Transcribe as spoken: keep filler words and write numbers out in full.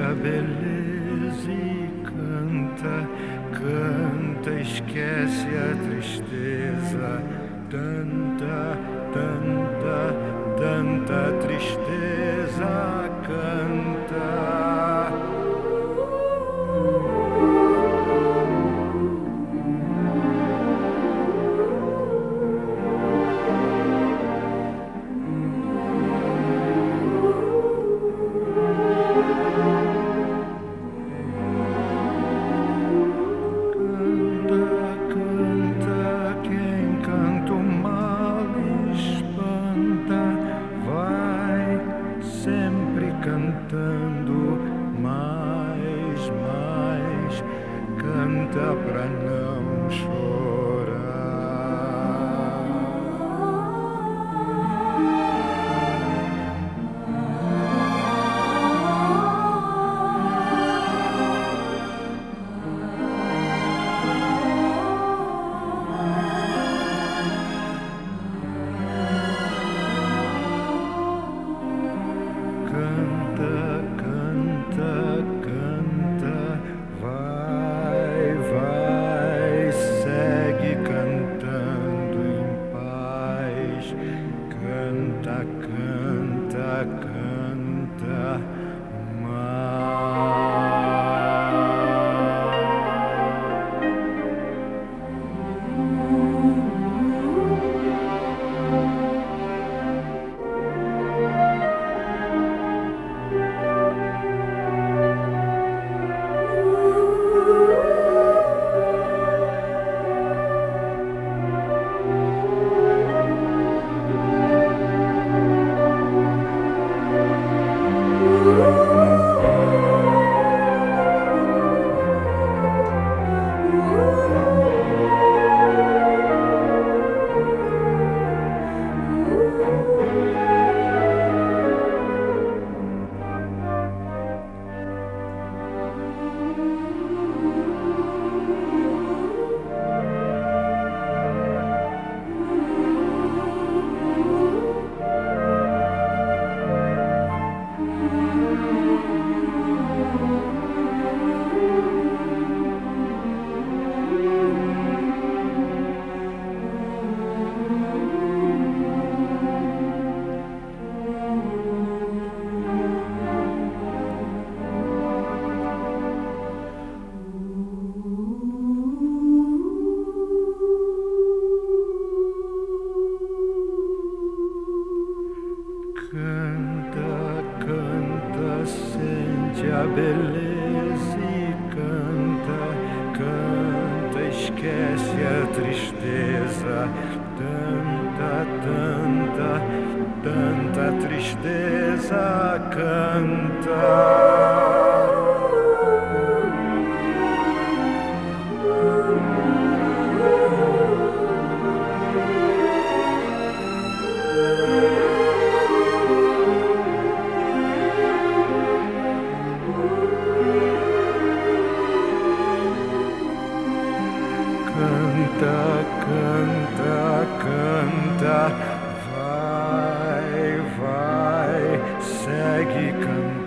a beleza e canta, canta, esquece a tristeza. Tanta, tanta, tanta tristeza canta. Cantando mais, mais, canta pra não chorar. Canta, canta, canta, vai, vai, segue cantando em paz. Canta, canta, canta mais. Canta, canta, sente a beleza e canta, canta, esquece a tristeza. Tanta, tanta, tanta tristeza canta. Canta, canta, canta, vai, vai, segue cantando.